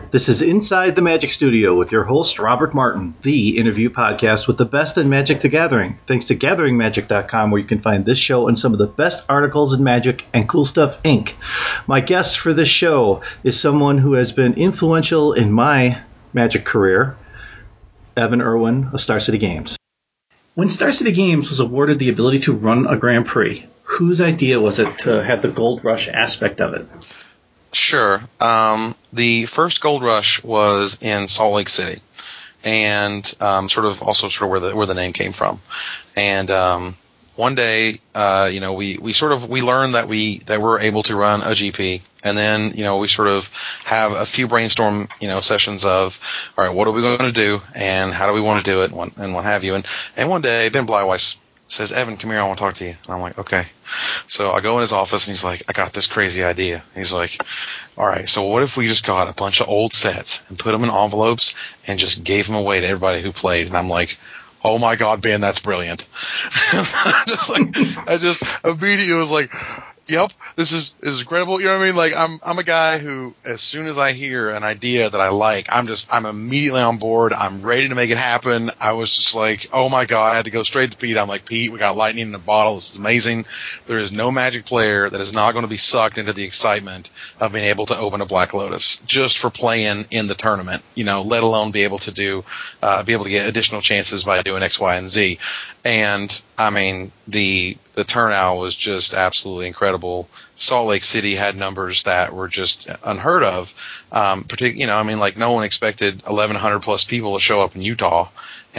This is Inside the Magic Studio with your host, Robert Martin, the interview podcast with the best in Magic the Gathering. Thanks to GatheringMagic.com, where you can find this show and some of the best articles in Magic and Cool Stuff Inc. My guest for this show is someone who has been influential in my Magic career, Evan Erwin of Star City Games. When Star City Games was awarded the ability to run a Grand Prix, whose idea was it to have the Gold Rush aspect of it? Sure. The first Gold Rush was in Salt Lake City, and sort of where the name came from. And one day, we learned that we're able to run a GP, and then we sort of have a few brainstorm sessions of, all right, what are we going to do, and how do we want to do it, and what have you. And one day, Ben Blyweiss says, "Evan, come here, I want to talk to you." And I'm like, okay. So I go in his office, and he's like, "I got this crazy idea." He's like, "All right, so what if we just got a bunch of old sets and put them in envelopes and just gave them away to everybody who played?" And I'm like, "Oh my God, Ben, that's brilliant." I just immediately was like, "Yep, this is incredible." You know what I mean? Like, I'm a guy who, as soon as I hear an idea that I like, I'm immediately on board. I'm ready to make it happen. I was just like, oh my God, I had to go straight to Pete. I'm like, "Pete, we got lightning in a bottle. This is amazing. There is no Magic player that is not going to be sucked into the excitement of being able to open a Black Lotus just for playing in the tournament, let alone be able to get additional chances by doing X, Y, and Z." And I mean, the turnout was just absolutely incredible. Salt Lake City had numbers that were just unheard of. Like, no one expected 1,100 plus people to show up in Utah,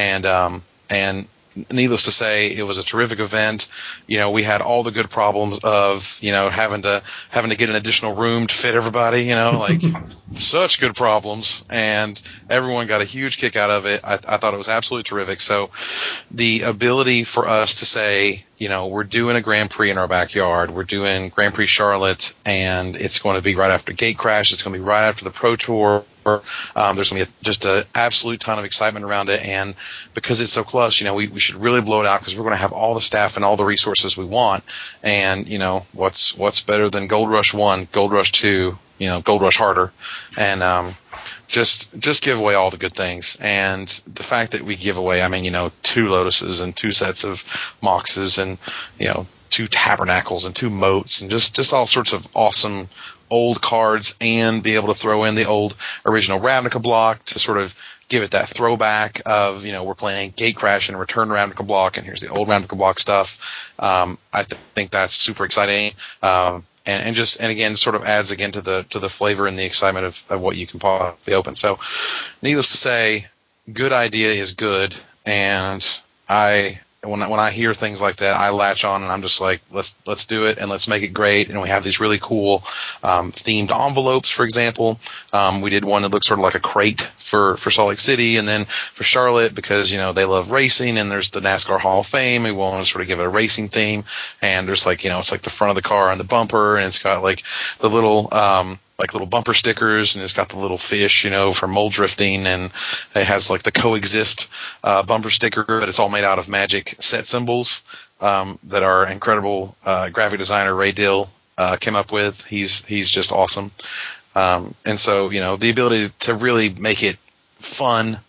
and needless to say, it was a terrific event. We had all the good problems of having to get an additional room to fit everybody. Like such good problems, and everyone got a huge kick out of it. I thought it was absolutely terrific. So the ability for us to say, we're doing a Grand Prix in our backyard. We're doing Grand Prix Charlotte, and it's going to be right after Gatecrash. It's going to be right after the Pro Tour. There's going to be just an absolute ton of excitement around it, and because it's so close, we should really blow it out because we're going to have all the staff and all the resources we want. And what's better than Gold Rush 1, Gold Rush 2, Gold Rush harder, and just give away all the good things. And the fact that we give away, 2 Lotuses and 2 sets of Moxes and 2 Tabernacles and 2 Moats and just all sorts of awesome old cards, and be able to throw in the old original Ravnica block to sort of give it that throwback of, we're playing Gatecrash and Return Ravnica block, and here's the old Ravnica block stuff. I think that's super exciting. And again, sort of adds again to the flavor and the excitement of what you can possibly open. So needless to say, good idea is good. And when I hear things like that, I latch on and I'm just like, let's do it and let's make it great. And we have these really cool themed envelopes, for example. We did one that looks sort of like a crate for Salt Lake City, and then for Charlotte, because they love racing, and there's the NASCAR Hall of Fame. We want to sort of give it a racing theme, and there's it's like the front of the car and the bumper, and it's got like the little little bumper stickers, and it's got the little fish, for mold drifting, and it has like the coexist bumper sticker, but it's all made out of Magic set symbols that our incredible graphic designer Ray Dill came up with. He's just awesome. And so, the ability to really make it fun,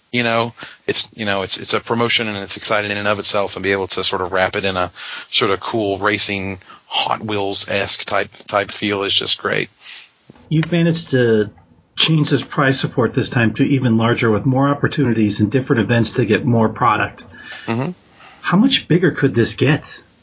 it's a promotion, and it's exciting in and of itself, and be able to sort of wrap it in a sort of cool racing Hot Wheels-esque type feel is just great. You've managed to change this prize support this time to even larger, with more opportunities and different events to get more product. Mm-hmm. How much bigger could this get?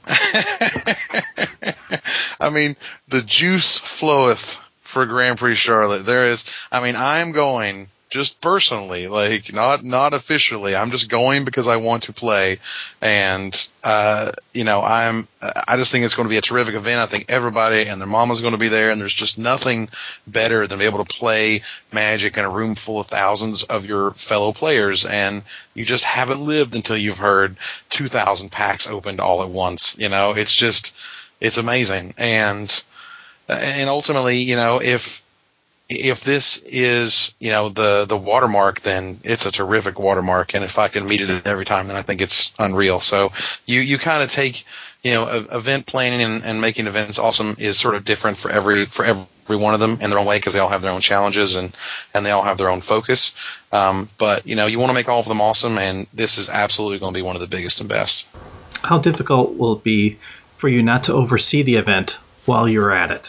The juice floweth for Grand Prix Charlotte. I'm going just personally, like not officially. I'm just going because I want to play, and I just think it's going to be a terrific event. I think everybody and their mama's going to be there, and there's just nothing better than be able to play Magic in a room full of thousands of your fellow players, and you just haven't lived until you've heard 2,000 packs opened all at once. It's amazing, and ultimately, if this is, the watermark, then it's a terrific watermark. And if I can meet it every time, then I think it's unreal. So you kind of take, event planning and making events awesome is sort of different for every every one of them in their own way because they all have their own challenges and they all have their own focus. But, you want to make all of them awesome, and this is absolutely going to be one of the biggest and best. How difficult will it be for you not to oversee the event while you're at it?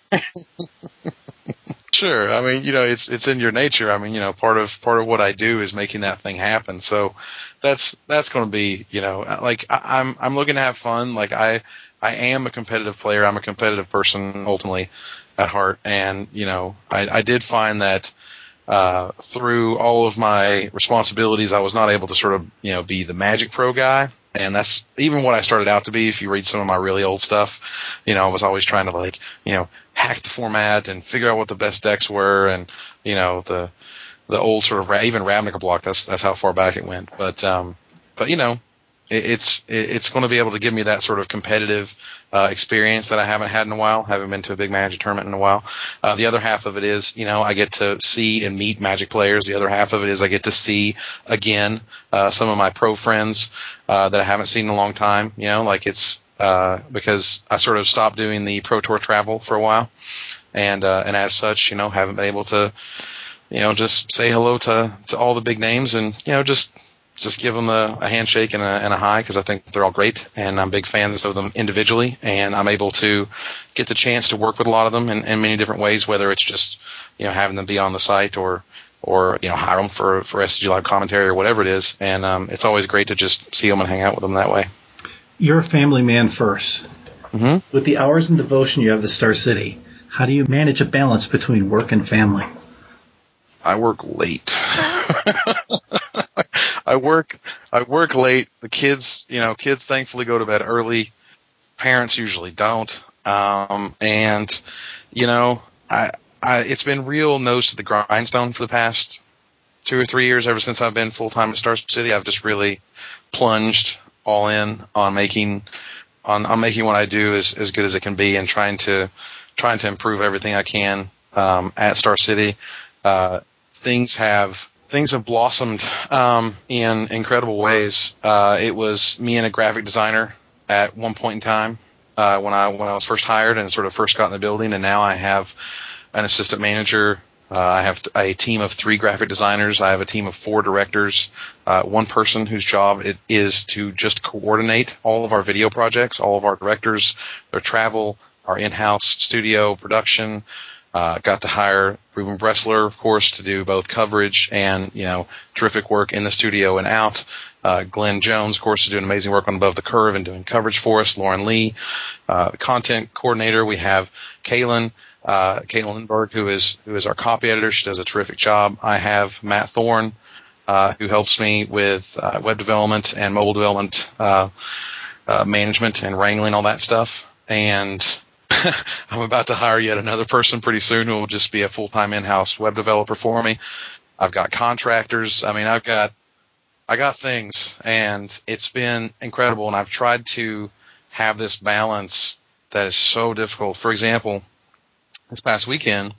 Sure. I mean, it's in your nature. I mean, part of what I do is making that thing happen. So that's going to be, like I'm looking to have fun. Like I am a competitive player. I'm a competitive person ultimately at heart. And, I did find that, through all of my responsibilities, I was not able to sort of, be the Magic Pro guy. And that's even what I started out to be. If you read some of my really old stuff, I was always trying to hack the format and figure out what the best decks were. And, the old sort of, even Ravnica block, that's how far back it went. But it's going to be able to give me that sort of competitive experience that I haven't had in a while. Haven't been to a big Magic tournament in a while. The other half of it is, I get to see and meet Magic players. The other half of it is I get to see again some of my pro friends that I haven't seen in a long time. It's because I sort of stopped doing the Pro Tour travel for a while, and as such, haven't been able to, just say hello to all the big names and just give them a handshake and a hi, because I think they're all great, and I'm big fans of them individually, and I'm able to get the chance to work with a lot of them in many different ways, whether it's just having them be on the site or hire them for SCG Live commentary or whatever it is, and it's always great to just see them and hang out with them that way. You're a family man first. Mm-hmm. With the hours and devotion you have to Star City, how do you manage a balance between work and family? I work late. I work late. The kids thankfully go to bed early. Parents usually don't. And it's been real nose to the grindstone for the past 2 or 3 years. Ever since I've been full time at Star City, I've just really plunged all in on making what I do as good as it can be, and trying to improve everything I can at Star City. Things have blossomed in incredible ways. It was me and a graphic designer at one point in time when I was first hired and sort of first got in the building, and now I have an assistant manager. I have a team of 3 graphic designers. I have a team of 4 directors, one person whose job it is to just coordinate all of our video projects, all of our directors, their travel, our in-house studio production. Got to hire Ruben Bressler, of course, to do both coverage and, terrific work in the studio and out. Glenn Jones, of course, is doing amazing work on Above the Curve and doing coverage for us. Lauren Lee, the content coordinator. We have Caitlin Lindbergh, who is our copy editor. She does a terrific job. I have Matt Thorne, who helps me with web development and mobile development management and wrangling all that stuff. And I'm about to hire yet another person pretty soon who will just be a full-time in-house web developer for me. I've got contractors. I mean, I got things, and it's been incredible. And I've tried to have this balance that is so difficult. For example, this past weekend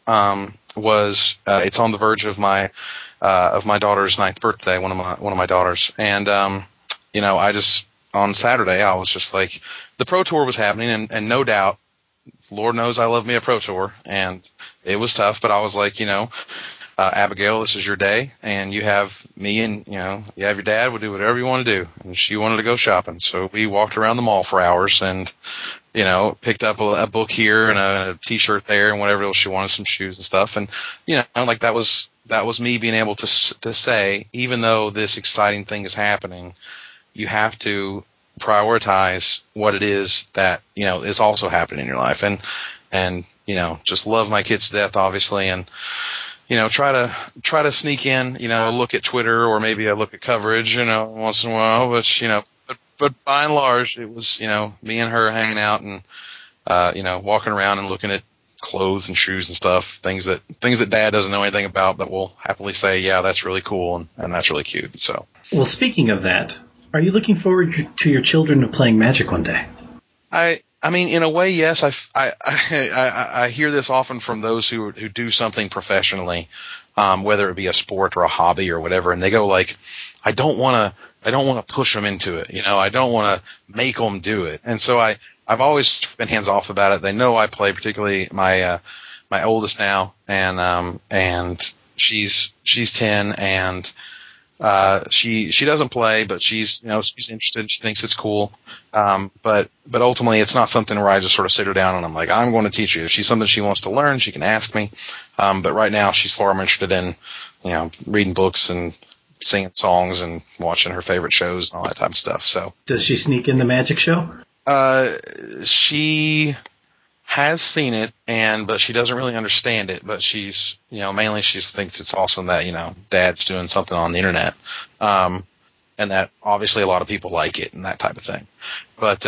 it's on the verge of my daughter's 9th birthday, one of my daughters, and I just on Saturday I was just like, the Pro Tour was happening, and no doubt, Lord knows I love me a Pro Tour, and it was tough, but I was like, Abigail, this is your day, and you have me, and you have your dad. We'll do whatever you want to do. And she wanted to go shopping, so we walked around the mall for hours, and picked up a book here and a T-shirt there, and whatever else she wanted, some shoes and stuff, and like that was me being able to say, even though this exciting thing is happening, you have to prioritize what it is that is also happening in your life, and just love my kids to death, obviously, and try to sneak in a look at Twitter, or maybe a look at coverage once in a while, but by and large it was me and her hanging out and walking around and looking at clothes and shoes and stuff, things that Dad doesn't know anything about, but will happily say, yeah, that's really cool and that's really cute. So, well, speaking of that, are you looking forward to your children playing Magic one day? I mean, in a way, yes. I hear this often from those who do something professionally, whether it be a sport or a hobby or whatever, and they go like, I don't want to push them into it. I don't want to make them do it. And so I I've always been hands off about it. They know I play, particularly my oldest now, and she's 10, and she doesn't play, but she's interested. She thinks it's cool. But ultimately it's not something where I just sort of sit her down and I'm like, I'm going to teach you. If she's something she wants to learn, she can ask me. But right now she's far more interested in, reading books and singing songs and watching her favorite shows and all that type of stuff. So does she sneak in the magic show? She has seen it, but she doesn't really understand it. But she's, mainly she thinks it's awesome that, Dad's doing something on the internet, and that obviously a lot of people like it and that type of thing. But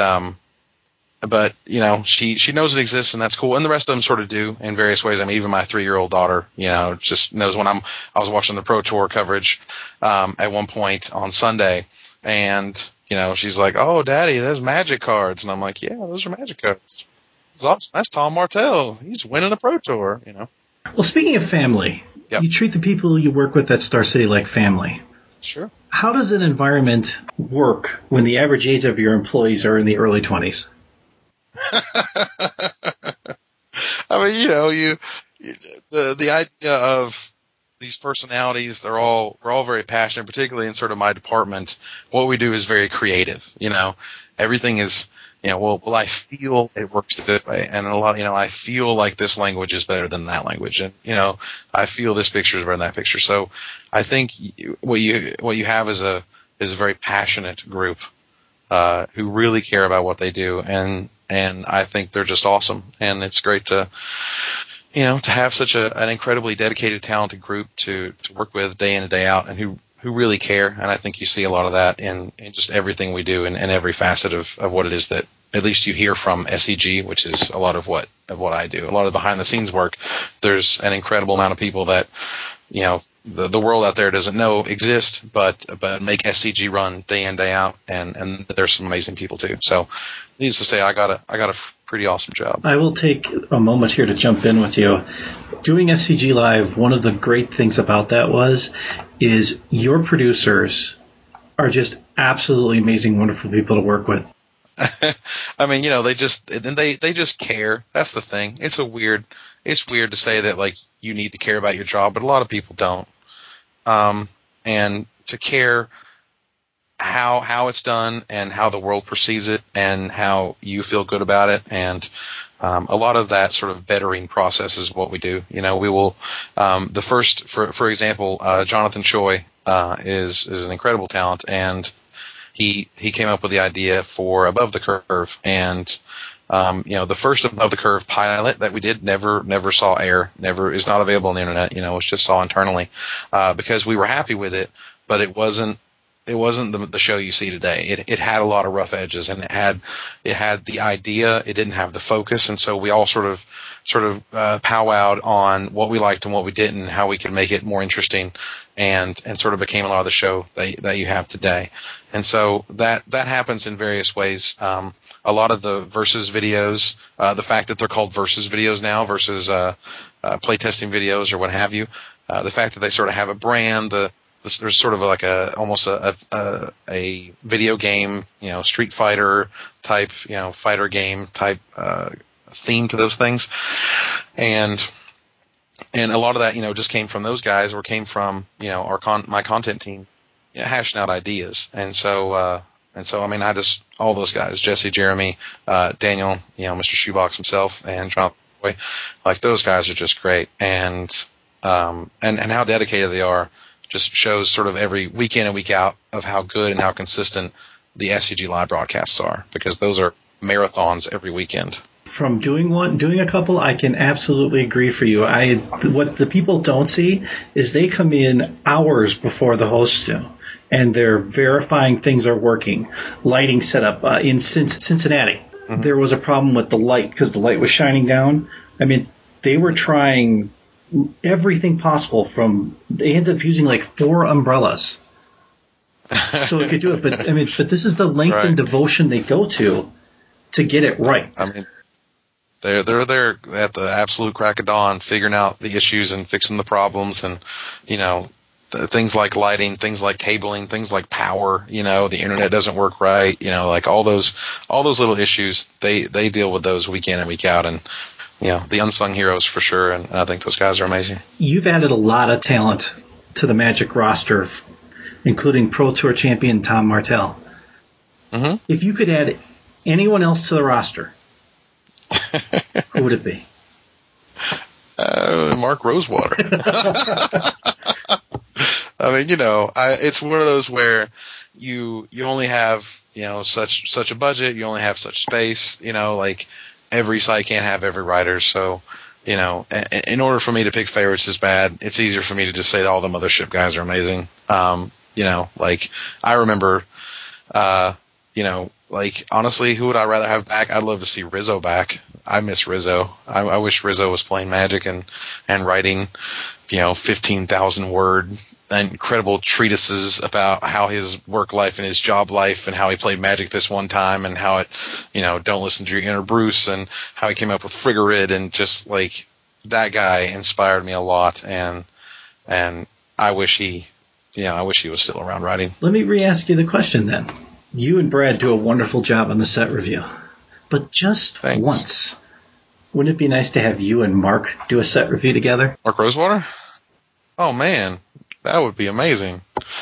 she knows it exists, and that's cool. And the rest of them sort of do in various ways. I mean, even my 3-year-old daughter, just knows when I was watching the Pro Tour coverage at one point on Sunday, and she's like, "Oh, Daddy, there's magic cards," and I'm like, "Yeah, those are magic cards. It's awesome. That's Tom Martell. He's winning a Pro Tour." Well, speaking of family, Yep. You treat the people you work with at Star City like family. Sure. How does an environment work when the average age of your employees are in the early 20s? I mean, the idea of these personalities, we're all very passionate, particularly in sort of my department. What we do is very creative. Everything is, well, I feel it works this way, and a lot, I feel like this language is better than that language, and I feel this picture is better than that picture. So I think what you have is a very passionate group who really care about what they do, and I think they're just awesome, and it's great to have such an incredibly dedicated, talented group to work with day in and day out, and who really care. And I think you see a lot of that in just everything we do and every facet of what it is that at least you hear from SEG, which is a lot of what I do. A lot of behind the scenes work. There's an incredible amount of people that, the world out there doesn't know exist, but make SCG run day in, day out, and there's some amazing people too. So needless to say, I got a pretty awesome job. I will take a moment here to jump in with you. Doing SCG Live, one of the great things about that is your producers are just absolutely amazing, wonderful people to work with. I mean, they just care. That's the thing. It's weird to say that, like, you need to care about your job, but a lot of people don't. And to care how it's done and how the world perceives it and how you feel good about it, and a lot of that sort of bettering process is what we do. We will the first, for example, Jonathan Choi is an incredible talent, and he came up with the idea for Above the Curve, and the first Above the Curve pilot that we did never saw air, is not available on the internet. It's just saw internally because we were happy with it, but it wasn't the show you see today. It had a lot of rough edges, and it had the idea. It didn't have the focus, and so we all sort of powwowed on what we liked and what we didn't, and how we could make it more interesting, and sort of became a lot of the show that you have today. And so that happens in various ways. A lot of the versus videos, the fact that they're called versus videos now versus playtesting videos or what have you, the fact that they sort of have a brand, there's sort of like almost a video game, Street Fighter type, fighter game type theme to those things, and a lot of that, just came from those guys, or came from my content team hashing out ideas, and so I mean, all those guys, Jesse, Jeremy, Daniel, Mr. Shoebox himself, and John, like, those guys are just great, and how dedicated they are just shows sort of every week in and week out of how good and how consistent the SCG Live broadcasts are, because those are marathons every weekend. From doing a couple, I can absolutely agree for you. What the people don't see is they come in hours before the hosts do, and they're verifying things are working. Lighting setup in Cincinnati. Mm-hmm. There was a problem with the light because the light was shining down. I mean, they were trying everything possible. They ended up using like 4 umbrellas so it could do it. But this is the length and devotion they go to get it right. I mean, they're there at the absolute crack of dawn, figuring out the issues and fixing the problems, and things like lighting, things like cabling, things like power. The internet doesn't work right. Like all those little issues. They deal with those week in and week out, and the unsung heroes for sure. And I think those guys are amazing. You've added a lot of talent to the Magic roster, including Pro Tour champion Tom Martell. Mm-hmm. If you could add anyone else to the roster, who would it be? Mark Rosewater. I mean, it's one of those where you only have, such a budget, you only have such space, like every site can't have every writer. So, in order for me to pick favorites is bad. It's easier for me to just say that all the Mothership guys are amazing. Like I remember, like honestly, who would I rather have back? I'd love to see Rizzo back. I miss Rizzo. I wish Rizzo was playing Magic and writing, 15,000 word incredible treatises about how his work life and his job life and how he played Magic this one time and how it, don't listen to your inner Bruce and how he came up with Friggorid, and just like that guy inspired me a lot, and I wish he was still around writing. Let me re-ask you the question then. You and Brad do a wonderful job on the set review, but just Thanks. Once, wouldn't it be nice to have you and Mark do a set review together? Mark Rosewater? Oh man, that would be amazing.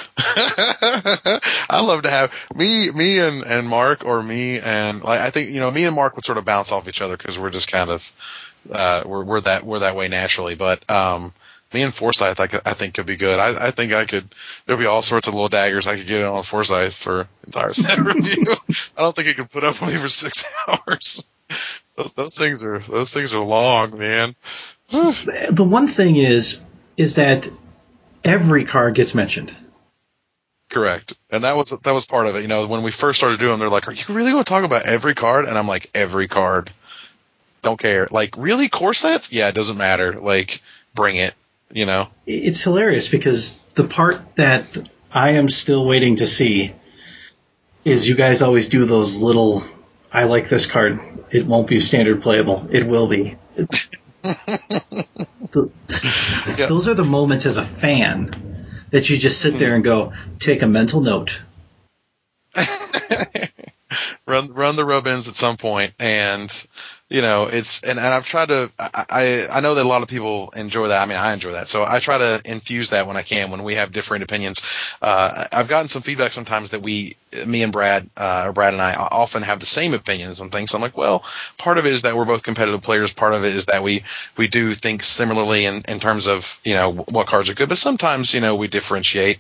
I'd love to have me and Mark, or me and I think me and Mark would sort of bounce off each other because we're just kind of we're that way naturally. But me and Forsyth, I think could be good. I think there'll be all sorts of little daggers I could get on Forsyth for entire set review. I don't think he could put up with me for 6 hours. Those things are long, man. The one thing is that every card gets mentioned. Correct. And that was part of it. When we first started doing them, they're like, "Are you really going to talk about every card?" And I'm like, "Every card. Don't care." Like, really? Core sets? Yeah, it doesn't matter. Like, bring it, It's hilarious because the part that I am still waiting to see is you guys always do those little, I like this card. It won't be standard playable. It will be. Those are the moments as a fan that you just sit there and go, take a mental note. Run the rub-ins at some point, and and I've tried to. I know that a lot of people enjoy that. I mean, I enjoy that, so I try to infuse that when I can. When we have different opinions, I've gotten some feedback sometimes that me and Brad, or Brad and I, often have the same opinions on things. So I'm like, well, part of it is that we're both competitive players. Part of it is that we do think similarly in terms of what cards are good, but sometimes we differentiate.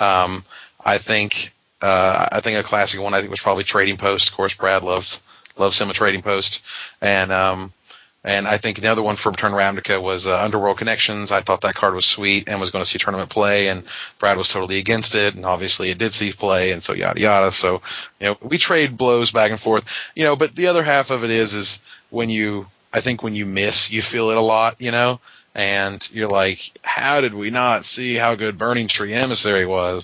I think a classic one was probably Trading Post. Of course, Brad loves him a Trading Post, and I think the other one for Return to Ravnica was Underworld Connections. I thought that card was sweet and was going to see tournament play, and Brad was totally against it, and obviously it did see play, and so yada yada. So we trade blows back and forth. But the other half of it is when you miss, you feel it a lot, and you're like, how did we not see how good Burning Tree Emissary was?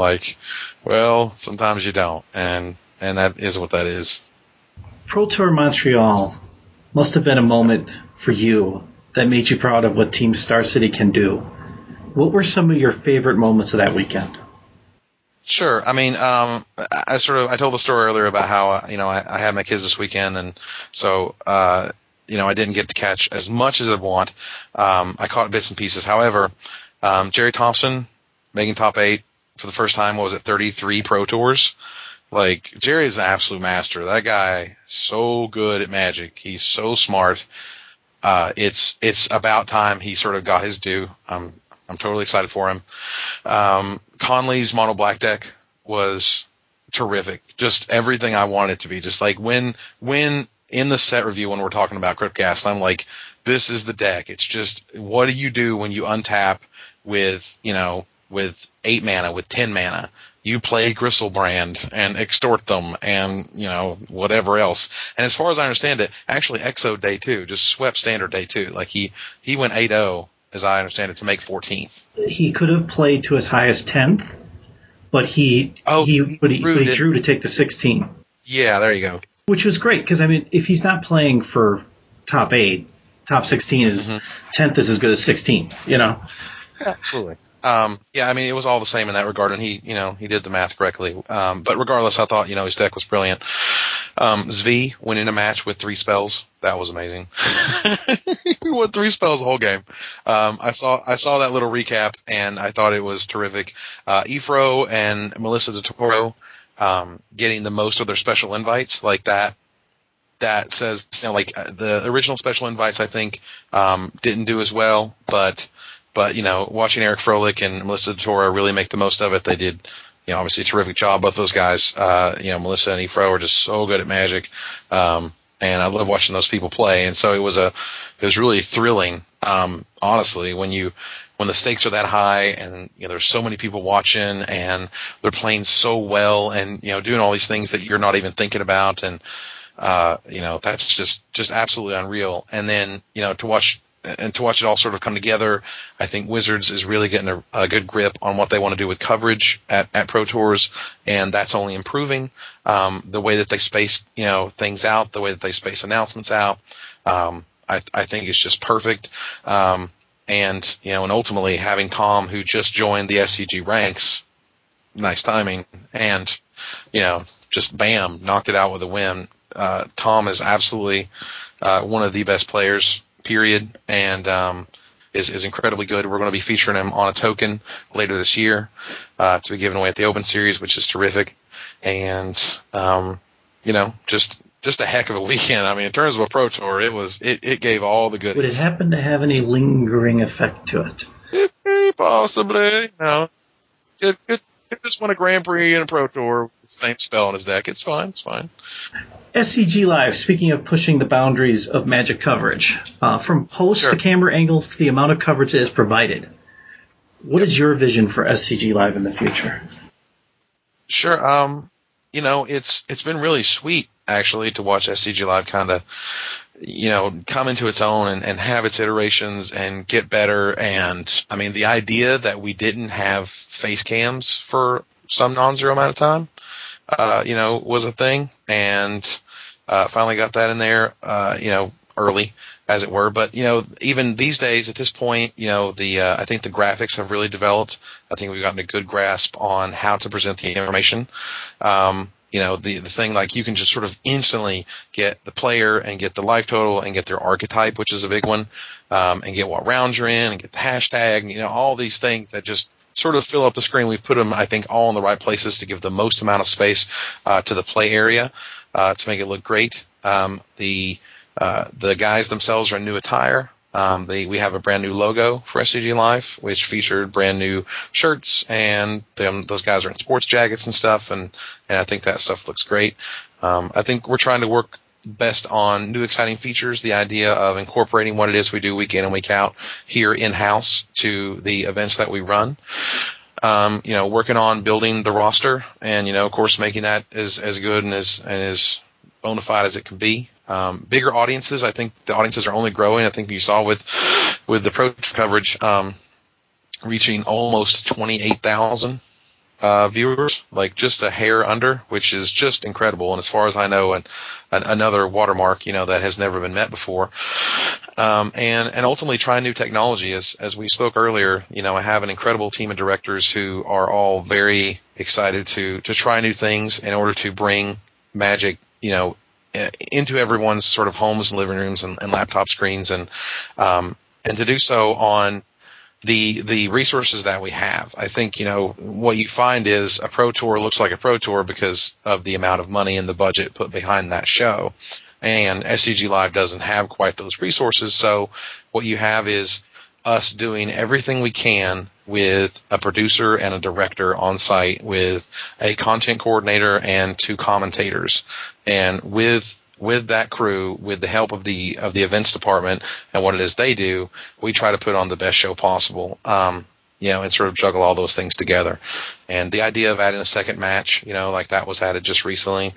Well, sometimes you don't, and that is what that is. Pro Tour Montreal must have been a moment for you that made you proud of what Team Star City can do. What were some of your favorite moments of that weekend? Sure. I mean, I told the story earlier about how I had my kids this weekend, and so I didn't get to catch as much as I'd want. I caught bits and pieces. However, Jerry Thompson making top 8 for the first time. What was it, 33 Pro Tours? Like, Jerry is an absolute master. That guy, so good at Magic. He's so smart. It's about time he sort of got his due. I'm totally excited for him. Conley's mono black deck was terrific. Just everything I wanted it to be. Just like when in the set review when we're talking about Cryptcast, I'm like, this is the deck. It's just, what do you do when you untap with 8 mana, with 10 mana? You play Gristlebrand and extort them and, whatever else. And as far as I understand it, actually Exo day 2, just swept standard day 2. Like he went 8-0, as I understand it, to make 14th. He could have played to his highest 10th, but he drew to take the 16. Yeah, there you go. Which was great, because, I mean, if he's not playing for top 8, top 16 is 10th is as good as 16, Yeah, absolutely. Yeah, I mean, it was all the same in that regard, and he did the math correctly. But regardless, I thought, his deck was brilliant. Zvi went in a match with 3 spells. That was amazing. He won 3 spells the whole game. I saw that little recap, and I thought it was terrific. Ifro and Melissa DeToro, getting the most of their special invites like that. That says, the original special invites, I think, didn't do as well, but watching Eric Froelich and Melissa DeToro really make the most of it. They did, obviously a terrific job. Both those guys, Melissa and Ifro are just so good at Magic. And I love watching those people play. And so it was really thrilling, honestly, when the stakes are that high and, there's so many people watching and they're playing so well and, doing all these things that you're not even thinking about. And, that's just absolutely unreal. And then, to watch it all sort of come together, I think Wizards is really getting a good grip on what they want to do with coverage at Pro Tours, and that's only improving. The way that they space, things out, the way that they space announcements out, I think it's just perfect. And ultimately having Tom, who just joined the SCG ranks, nice timing, and, just bam, knocked it out with a win. Tom is absolutely one of the best players, period, and is incredibly good. We're going to be featuring him on a token later this year to be given away at the Open Series, which is terrific. And just a heck of a weekend. I mean, in terms of a Pro Tour, it gave all the goodies. Would it happen to have any lingering effect to it? Possibly, It just won a Grand Prix and a Pro Tour with the same spell in his deck. It's fine. SCG Live, speaking of pushing the boundaries of Magic coverage, from posts to camera angles to the amount of coverage that is provided, what is your vision for SCG Live in the future? Sure. It's been really sweet, actually, to watch SCG Live kind of, come into its own and have its iterations and get better. And, I mean, the idea that we didn't have face cams for some non-zero amount of time, was a thing. And finally got that in there, early, as it were. But, even these days at this point, I think the graphics have really developed. I think we've gotten a good grasp on how to present the information. The thing, like, you can just sort of instantly get the player and get the life total and get their archetype, which is a big one, and get what round you're in and get the hashtag, all these things that just sort of fill up the screen. We've put them, I think, all in the right places to give the most amount of space to the play area to make it look great. The guys themselves are in new attire. We have a brand new logo for SCG Live, which featured brand new shirts, and those guys are in sports jackets and stuff, and I think that stuff looks great. I think we're trying to work best on new exciting features, the idea of incorporating what it is we do week in and week out here in-house to the events that we run. Working on building the roster and, of course, making that as good and as bona fide as it can be. Bigger audiences. I think the audiences are only growing. I think you saw with the Pro coverage reaching almost 28,000 viewers, like just a hair under, which is just incredible. And as far as I know, another watermark, that has never been met before. And ultimately trying new technology. As we spoke earlier, I have an incredible team of directors who are all very excited to try new things in order to bring Magic, into everyone's sort of homes and living rooms and laptop screens, and to do so on the resources that we have. I think, what you find is a Pro Tour looks like a Pro Tour because of the amount of money and the budget put behind that show. And SCG Live doesn't have quite those resources. So what you have is us doing everything we can with a producer and a director on site, with a content coordinator and 2 commentators. And with that crew, with the help of the events department and what it is they do, we try to put on the best show possible, and sort of juggle all those things together. And the idea of adding a second match, like that was added just recently.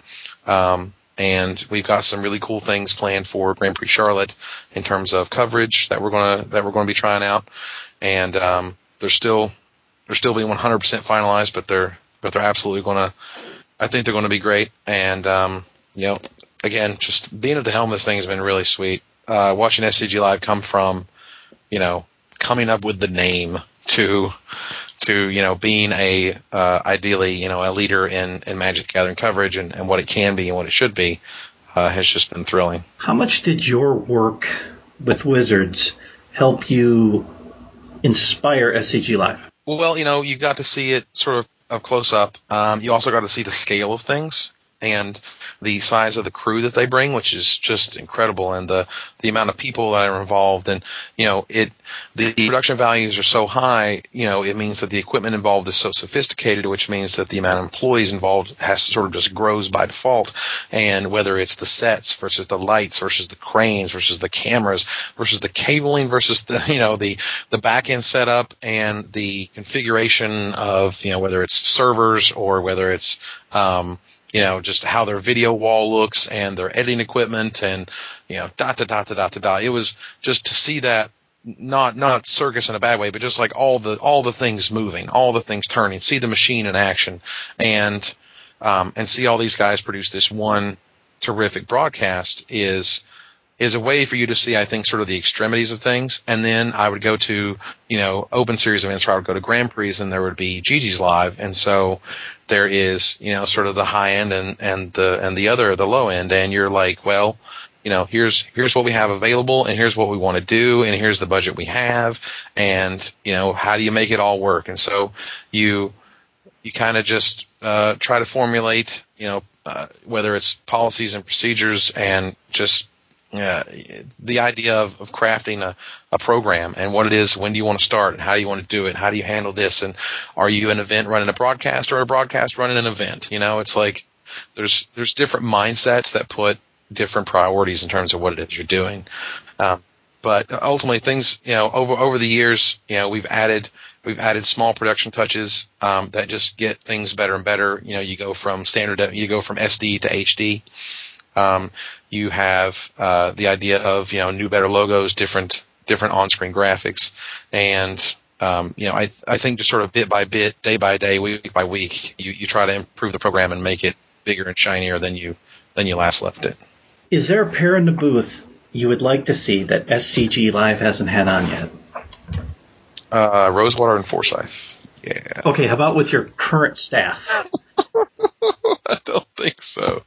And we've got some really cool things planned for Grand Prix Charlotte in terms of coverage that we're gonna be trying out. And they're still being 100% finalized, but they're absolutely I think they're gonna be great. And again, just being at the helm of this thing has been really sweet. Watching SCG Live come from, coming up with the name to being a ideally a leader in Magic the Gathering coverage and what it can be and what it should be has just been thrilling. How much did your work with Wizards help you inspire SCG Live? Well, you got to see it sort of close up. You also got to see the scale of things and the size of the crew that they bring, which is just incredible, and the amount of people that are involved. And the production values are so high. It means that the equipment involved is so sophisticated, which means that the amount of employees involved has sort of just grows by default. And whether it's the sets versus the lights versus the cranes versus the cameras versus the cabling versus the back end setup and the configuration of whether it's servers or whether it's just how their video wall looks and their editing equipment and, dot. It was just to see that, not circus in a bad way, but just like all the things moving, all the things turning, see the machine in action and see all these guys produce this one terrific broadcast is a way for you to see, I think, sort of the extremities of things. And then I would go to, open series events where I would go to Grand Prix and there would be GG's Live. And so there is, sort of the high end and the low end. And you're like, well, here's what we have available and here's what we want to do and here's the budget we have. And, how do you make it all work? And so you kind of just try to formulate, whether it's policies and procedures and just the idea of crafting a program and what it is, when do you want to start and how do you want to do it, how do you handle this, and are you an event running a broadcast or a broadcast running an event? It's like there's different mindsets that put different priorities in terms of what it is you're doing. But ultimately things, over the years, we've added small production touches that just get things better and better. You go from SD to HD. You have the idea of new, better logos, different on-screen graphics, and I think just sort of bit by bit, day by day, week by week, you try to improve the program and make it bigger and shinier than you last left it. Is there a pair in the booth you would like to see that SCG Live hasn't had on yet? Rosewater and Forsyth. Yeah. Okay, how about with your current staff? I don't think so.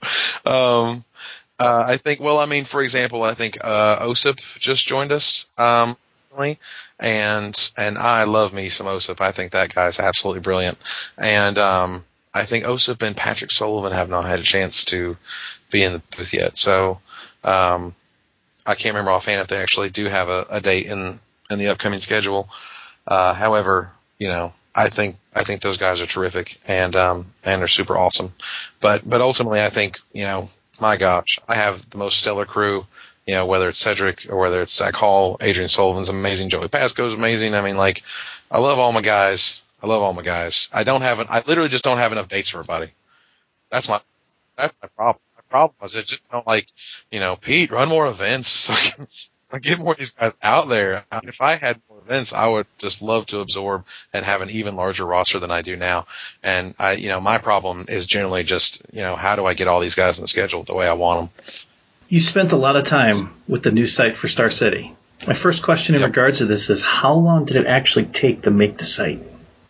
I think, for example, I think Osip just joined us recently, and I love me some Osip. I think that guy's absolutely brilliant. And I think Osip and Patrick Sullivan have not had a chance to be in the booth yet. So I can't remember offhand if they actually do have a date in the upcoming schedule. However, I think those guys are terrific and they're super awesome. But ultimately, I think, my gosh, I have the most stellar crew, whether it's Cedric or whether it's Zach Hall, Adrian Sullivan's amazing, Joey Pasco's amazing. I mean, like, I love all my guys. I literally just don't have enough dates for everybody. That's my problem. My problem is I just don't like, Pete, run more events so I get more of these guys out there. If I had more events, I would just love to absorb and have an even larger roster than I do now. And my problem is generally just, how do I get all these guys on the schedule the way I want them? You spent a lot of time with the new site for Star City. My first question in regards to this is, how long did it actually take to make the site?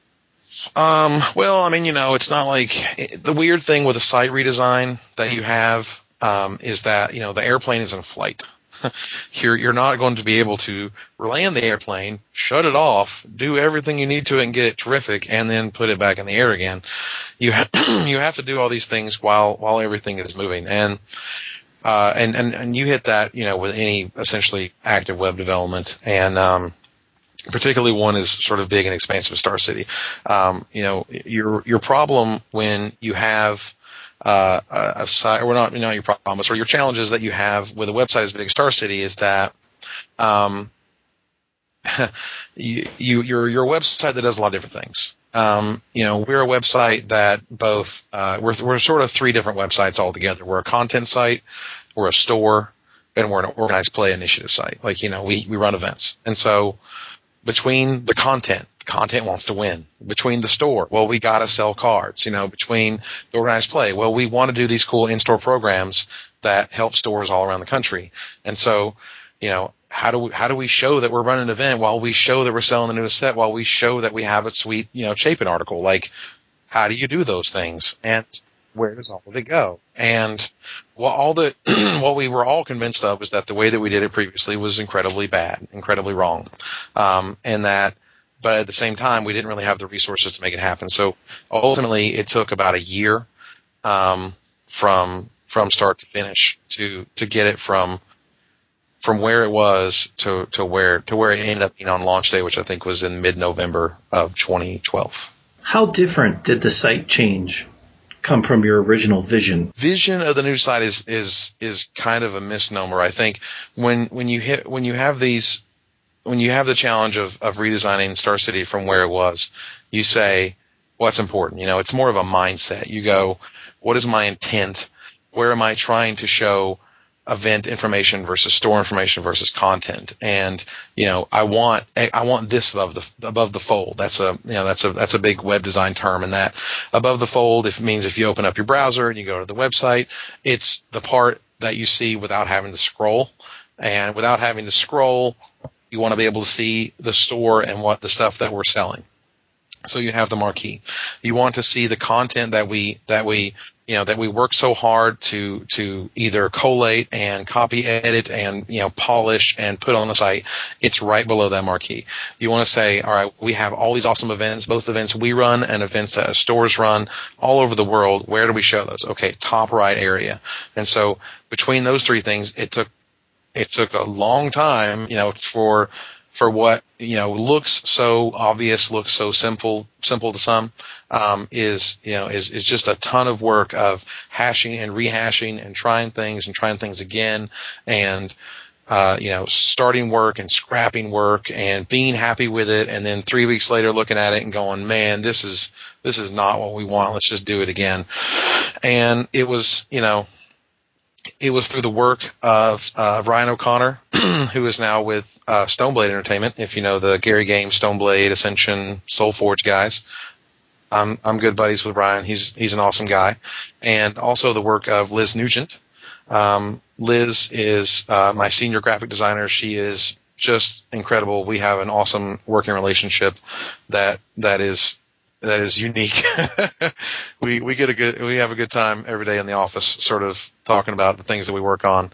Well, it's not like the weird thing with a site redesign that you have is that, the airplane is in flight. You're not going to be able to land the airplane, shut it off, do everything you need to it and get it terrific, and then put it back in the air again. You have to do all these things while everything is moving, and you hit that with any essentially active web development, and particularly one is sort of big and expansive as Star City. Your problem when you have a site, or not your problem, or your challenges that you have with a website as big as Star City is that you're a website that does a lot of different things. We're a website that both we're sort of three different websites altogether. We're a content site, we're a store, and we're an organized play initiative site. Like, we run events, and so between the content wants to win. Between the store, well, we got to sell cards. Between the organized play, well, we want to do these cool in-store programs that help stores all around the country. And so, how do we show that we're running an event while we show that we're selling the newest set, while we show that we have a sweet, Chapin article? Like, how do you do those things? And where does all of it go? And what we were all convinced of was that the way that we did it previously was incredibly bad, incredibly wrong. But at the same time, we didn't really have the resources to make it happen. So ultimately, it took about a year, from start to finish to get it from where it was to where it ended up being on launch day, which I think was in mid-November of 2012. How different did the site change come from your original vision? Vision of the new site is kind of a misnomer. I think when you have the challenge of redesigning Star City from where it was, you say, what's important? It's more of a mindset. You go, what is my intent? Where am I trying to show event information versus store information versus content? And I want this above the fold. That's a big web design term, and that above the fold, it means if you open up your browser and you go to the website, it's the part that you see without having to scroll. And without having to scroll, you want to be able to see the store and what the stuff that we're selling. So you have the marquee. You want to see the content that we work so hard to either collate and copy, edit, and polish and put on the site. It's right below that marquee. You want to say, all right, we have all these awesome events, both events we run and events that stores run all over the world. Where do we show those? Okay, top right area. And so between those three things, it took a long time, for what looks so obvious, looks so simple to some, is just a ton of work of hashing and rehashing and trying things again, and starting work and scrapping work and being happy with it, and then 3 weeks later looking at it and going, man, this is not what we want. Let's just do it again. And it was through the work of Ryan O'Connor, who is now with Stoneblade Entertainment. If you know the Gary Games, Stoneblade, Ascension, Soulforge guys, I'm good buddies with Ryan. He's an awesome guy, and also the work of Liz Nugent. Liz is my senior graphic designer. She is just incredible. We have an awesome working relationship that is unique. We have a good time every day in the office, sort of talking about the things that we work on.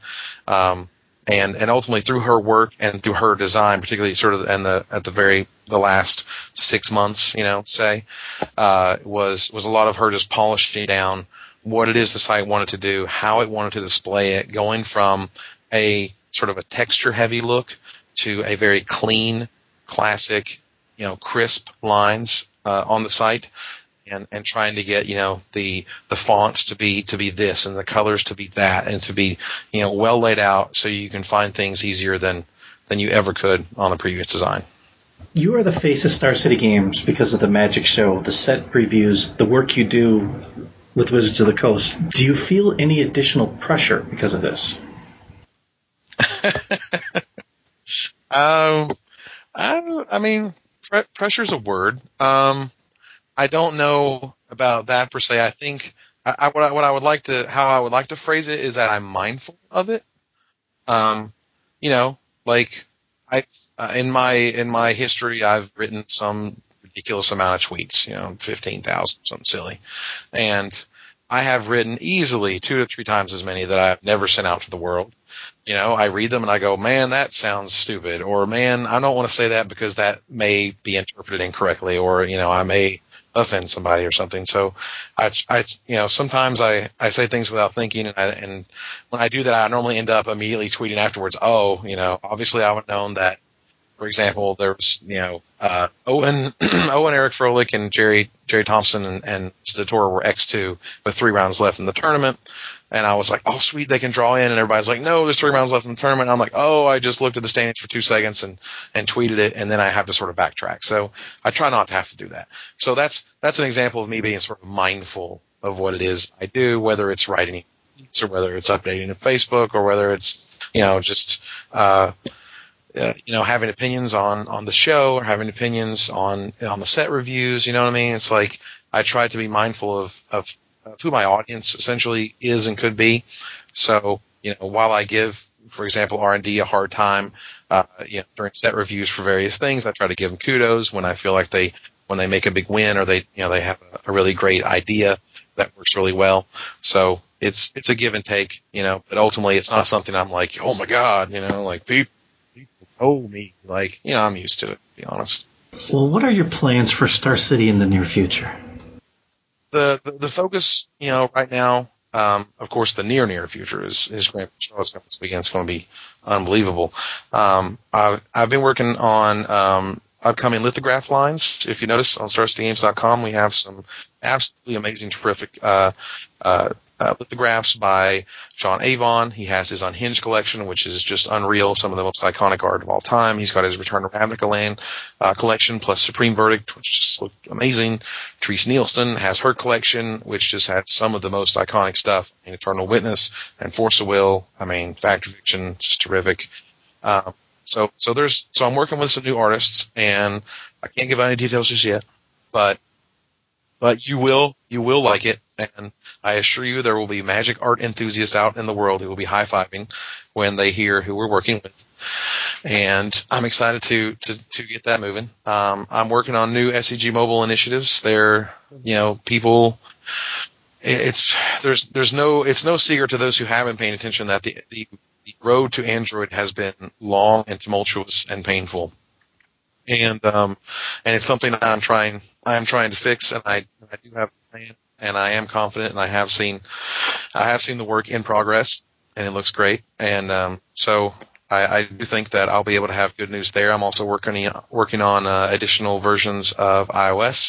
And ultimately through her work and through her design, particularly sort of the last 6 months, was a lot of her just polishing down what it is the site wanted to do, how it wanted to display it, going from a sort of a texture heavy look to a very clean, classic, crisp lines on the site, and trying to get the fonts to be this and the colors to be that, and to be well laid out so you can find things easier than you ever could on the previous design. You are the face of Star City Games because of the Magic Show, the set previews, the work you do with Wizards of the Coast. Do you feel any additional pressure because of this? I mean, pressure's a word. I don't know about that per se. I think how I would like to phrase it is that I'm mindful of it. In my history, I've written some ridiculous amount of tweets, 15,000, something silly, and I have written easily 2 to 3 times as many that I've never sent out to the world. I read them and I go, man, that sounds stupid, or man, I don't want to say that because that may be interpreted incorrectly, or I may offend somebody or something. So I sometimes I say things without thinking, and when I do that, I normally end up immediately tweeting afterwards, obviously I would have known that. For example, there was, Owen Eric Froelich and Jerry Thompson and Statora were X2 with 3 rounds left in the tournament. And I was like, oh, sweet, they can draw in. And everybody's like, no, there's 3 rounds left in the tournament. And I'm like, oh, I just looked at the standings for 2 seconds and tweeted it. And then I have to sort of backtrack. So I try not to have to do that. So that's an example of me being sort of mindful of what it is I do, whether it's writing tweets or whether it's updating to Facebook or whether it's, just, having opinions on the show or having opinions on the set reviews. You know what I mean? It's like I try to be mindful of who my audience essentially is and could be. So, while I give for example, R&D a hard time, during set reviews for various things. I try to give them kudos when I feel like when they make a big win or they have a really great idea that works really well. So it's a give and take, but ultimately it's not something I'm like, oh my God, like people told me, like, I'm used to it, to be honest. Well, what are your plans for Star City in the near future? The focus, right now, of course, the near future is Grand Prix Charlotte this weekend. It's going to be unbelievable. I've been working on upcoming lithograph lines. If you notice on StarCityGames.com, we have some absolutely amazing, terrific lithographs by John Avon. He has his Unhinged collection, which is just unreal, some of the most iconic art of all time. He's got his Return to Ravnica Land collection, plus Supreme Verdict, which just looked amazing. Therese Nielsen has her collection, which just had some of the most iconic stuff. Eternal Witness and Force of Will. Fact or Fiction, just terrific. So I'm working with some new artists, and I can't give out any details just yet, but you will like it, and I assure you there will be magic art enthusiasts out in the world who will be high-fiving when they hear who we're working with. And I'm excited to get that moving. I'm working on new SCG mobile initiatives. People, it's no secret to those who haven't paid attention that the road to Android has been long and tumultuous and painful. And it's something I'm trying to fix, and I do have a plan, and I am confident, and I have seen the work in progress, and it looks great. And so I do think that I'll be able to have good news there. I'm also working on additional versions of iOS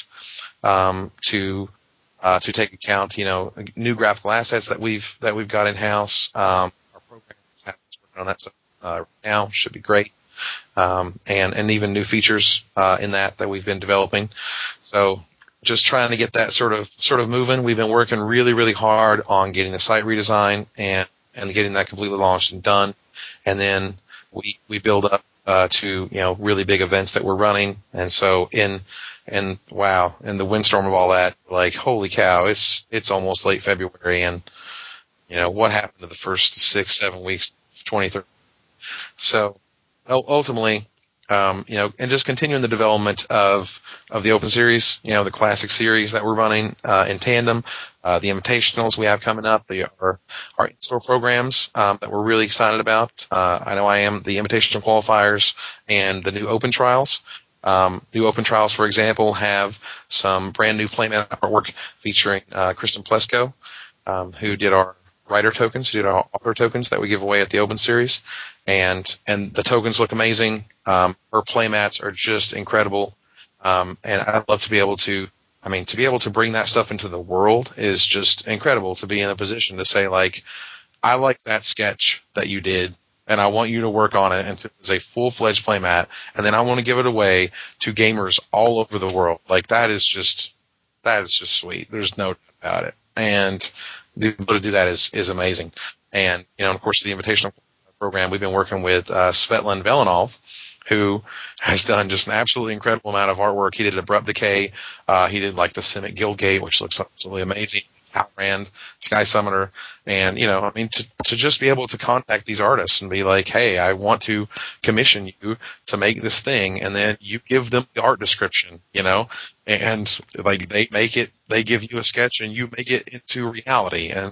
to take account, new graphical assets that we've got in house. Our program is working on that stuff right now. Should be great. And even new features in that we've been developing. So just trying to get that sort of moving. We've been working really, really hard on getting the site redesign and getting that completely launched and done. And then we build up to really big events that we're running. And so in the windstorm of all that, like, holy cow, it's almost late February, and what happened to the first 6-7 weeks of 2013. So ultimately, and just continuing the development of the Open Series, the Classic Series that we're running in tandem, the Invitationals we have coming up, our in-store programs that we're really excited about. I know I am, the Invitational Qualifiers and the new Open Trials. New Open Trials, for example, have some brand new playmat artwork featuring Kristen Plesko, who did our writer tokens, who did our author tokens that we give away at the Open Series, and the tokens look amazing. Her playmats are just incredible, and I'd love to be able to bring that stuff into the world is just incredible. To be in a position to say, like, I like that sketch that you did, and I want you to work on it until it's a full-fledged playmat, and then I want to give it away to gamers all over the world. Like, that is just sweet. There's no doubt about it. And the ability to do that is amazing. And, of course, the Invitational program, we've been working with Svetlin Velinov, who has done just an absolutely incredible amount of artwork. He did Abrupt Decay. He did, like, the Simic Guildgate, which looks absolutely amazing. Halbrand, Sky Summoner. And, to just be able to contact these artists and be like, hey, I want to commission you to make this thing, and then you give them the art description, and, like, they give you a sketch and you make it into reality. And,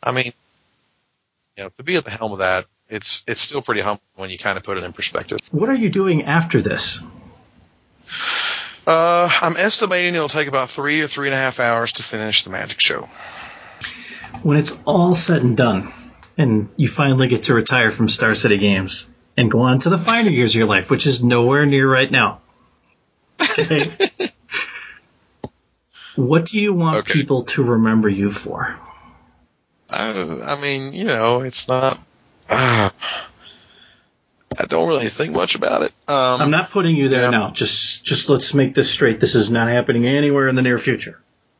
to be at the helm of that, it's still pretty humbling when you kind of put it in perspective. What are you doing after this? I'm estimating it'll take about 3 or 3.5 hours to finish the Magic Show. When it's all said and done, and you finally get to retire from Star City Games and go on to the finer years of your life, which is nowhere near right now. Okay. What do you want people to remember you for? It's not... I don't really think much about it. I'm not putting you there now. Just let's make this straight. This is not happening anywhere in the near future.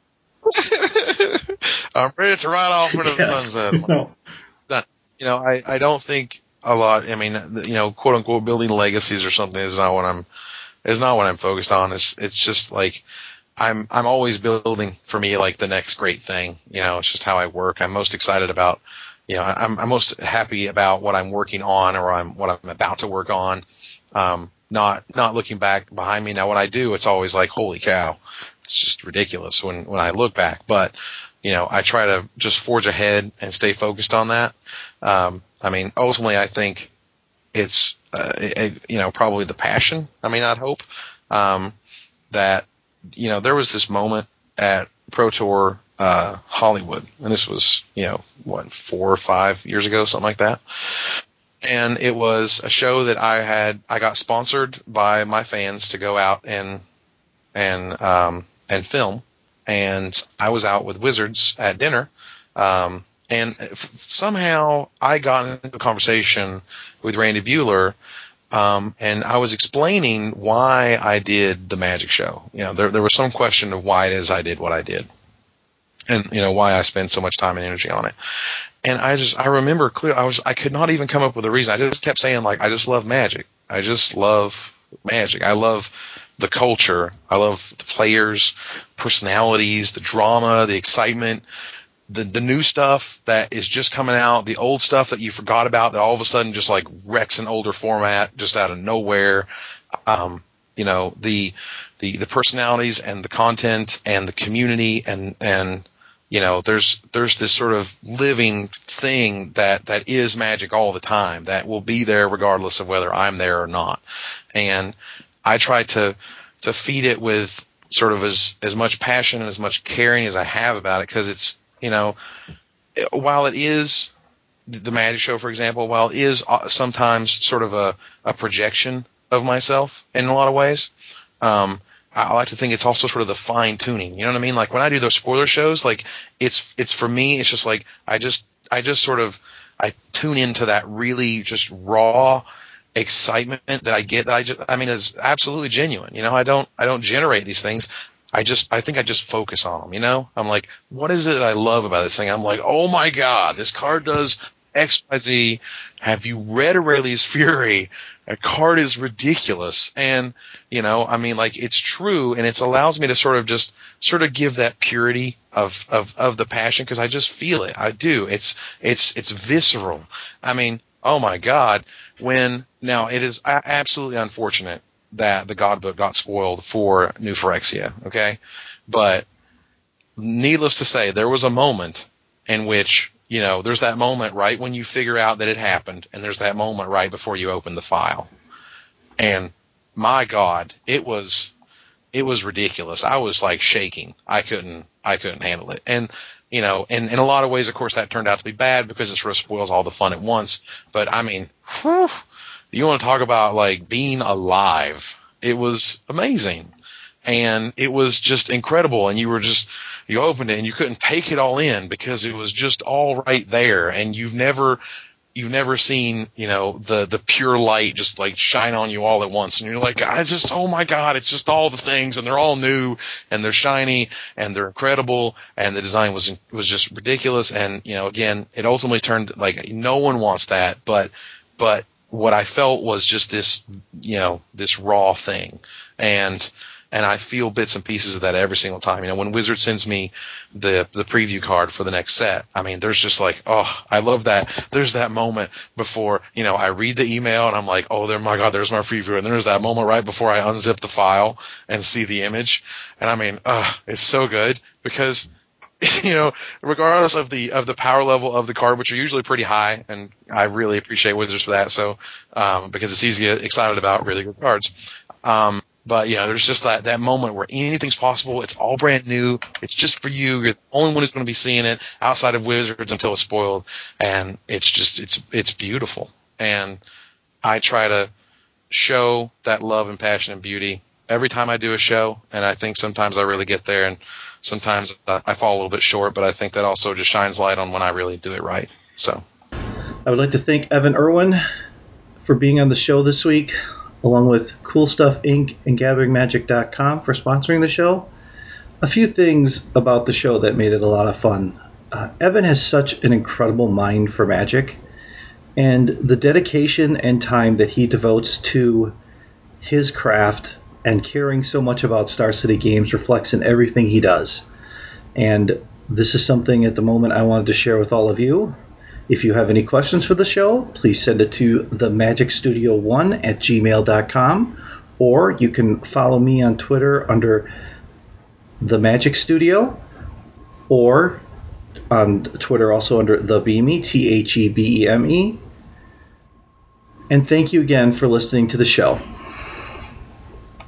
I'm ready to ride off into the sunset. No. I don't think a lot. Quote unquote, building legacies or something is not what I'm focused on. It's just like I'm always building, for me, like the next great thing. It's just how I work. I'm most excited about I'm most happy about what I'm working on or what I'm about to work on. Not looking back behind me. Now, when I do, it's always like, holy cow, it's just ridiculous when I look back. But, I try to just forge ahead and stay focused on that. Ultimately, I think it's, probably the passion. I'd hope, that, there was this moment at Pro Tour, Hollywood, and this was, 4 or 5 years ago, something like that. And it was a show that I got sponsored by my fans to go out and film. And I was out with Wizards at dinner. Somehow I got into a conversation with Randy Buehler. And I was explaining why I did the Magic show. There was some question of why it is I did what I did. And, why I spend so much time and energy on it. And I remember clearly, I could not even come up with a reason. I just kept saying, like, I just love Magic. I just love Magic. I love the culture. I love the players, personalities, the drama, the excitement, the new stuff that is just coming out, the old stuff that you forgot about that all of a sudden just like wrecks an older format just out of nowhere. The personalities and the content and the community and there's this sort of living thing that is Magic all the time that will be there regardless of whether I'm there or not. And I try to feed it with sort of as much passion and as much caring as I have about it, because it's, while it is the Magic show, for example, while it is sometimes sort of a projection of myself in a lot of ways, I like to think it's also sort of the fine tuning. You know what I mean? Like when I do those spoiler shows, like it's for me, it's just like I just sort of I tune into that really just raw excitement that I get. It's absolutely genuine. I don't generate these things. I think I just focus on them. I'm like, what is it that I love about this thing? I'm like, oh my God, this card does XYZ. Have you read Aurelius Fury? A card is ridiculous. And, it's true. And it allows me to sort of give that purity of the passion, because I just feel it. I do. It's visceral. Oh my God. Now it is absolutely unfortunate that the God Book got spoiled for New Phyrexia. Okay. But needless to say, there was a moment in which, there's that moment right when you figure out that it happened, and there's that moment right before you open the file. And my God, it was ridiculous. I was like shaking. I couldn't handle it. And, in a lot of ways, of course, that turned out to be bad because it sort of spoils all the fun at once. But whew, you want to talk about like being alive. It was amazing. And it was just incredible. And you opened it and you couldn't take it all in because it was just all right there. And you've never seen, the pure light just like shine on you all at once. And you're like, oh my God, it's just all the things, and they're all new and they're shiny and they're incredible. And the design was just ridiculous. And, again, it ultimately turned like no one wants that. But what I felt was just this, this raw thing. And I feel bits and pieces of that every single time. When Wizard sends me the preview card for the next set, there's just like, oh, I love that. There's that moment before, I read the email and I'm like, oh, my God, there's my preview. And then there's that moment right before I unzip the file and see the image. And it's so good because, regardless of the power level of the card, which are usually pretty high, and I really appreciate Wizards for that. So, because it's easy to get excited about really good cards. But there's just that moment where anything's possible. It's all brand new. It's just for you. You're the only one who's going to be seeing it outside of Wizards until it's spoiled. And it's beautiful. And I try to show that love and passion and beauty every time I do a show. And I think sometimes I really get there, and sometimes I fall a little bit short. But I think that also just shines light on when I really do it right. So I would like to thank Evan Erwin for being on the show this week, along with Cool Stuff Inc. and GatheringMagic.com for sponsoring the show. A few things about the show that made it a lot of fun. Evan has such an incredible mind for Magic, and the dedication and time that he devotes to his craft and caring so much about Star City Games reflects in everything he does. And this is something at the moment I wanted to share with all of you. If you have any questions for the show, please send it to themagicstudio1@gmail.com, or you can follow me on Twitter under The Magic Studio, or on Twitter also under The Beamy, TheBeme. And thank you again for listening to the show.